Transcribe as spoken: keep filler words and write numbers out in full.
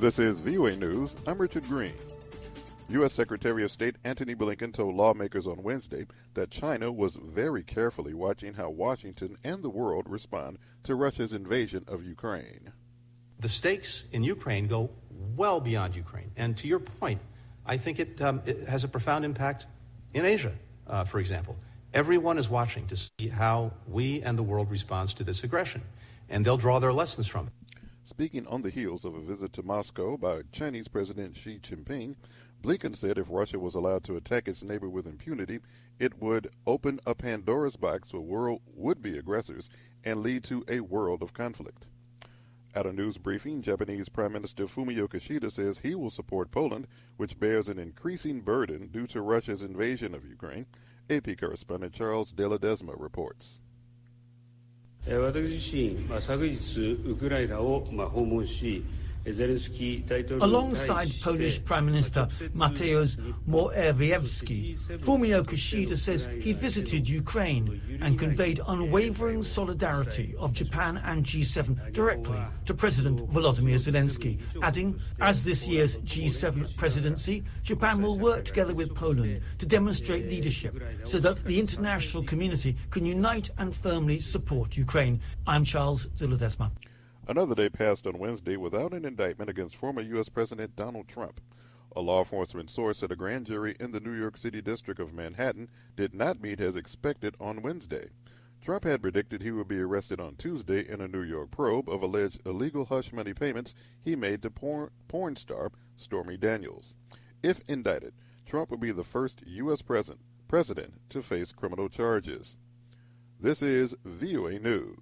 This is V O A News. I'm Richard Green. U S. Secretary of State Antony Blinken told lawmakers on Wednesday that China was very carefully watching how Washington and the world respond to Russia's invasion of Ukraine. The stakes in Ukraine go well beyond Ukraine. And to your point, I think it, um, it has a profound impact in Asia, uh, for example. Everyone is watching to see how we and the world responds to this aggression, and they'll draw their lessons from it. Speaking on the heels of a visit to Moscow by Chinese President Xi Jinping, Blinken said if Russia was allowed to attack its neighbor with impunity, it would open a Pandora's box for world would-be aggressors and lead to a world of conflict. At a news briefing, Japanese Prime Minister Fumio Kishida says he will support Poland, which bears an increasing burden due to Russia's invasion of Ukraine. A P correspondent Charles De Ledesma reports. 私自身、昨日ウクライナを訪問し、 Alongside Polish Prime Minister Mateusz Morawiecki, Fumio Kishida says he visited Ukraine and conveyed unwavering solidarity of Japan and G seven directly to President Volodymyr Zelensky, adding, as this year's G seven presidency, Japan will work together with Poland to demonstrate leadership so that the international community can unite and firmly support Ukraine. I'm Charles De Ledesma. Another day passed on Wednesday without an indictment against former U S. President Donald Trump. A law enforcement source said a grand jury in the New York City district of Manhattan did not meet as expected on Wednesday. Trump had predicted he would be arrested on Tuesday in a New York probe of alleged illegal hush money payments he made to porn, porn star Stormy Daniels. If indicted, Trump would be the first U S president, president to face criminal charges. This is V O A News.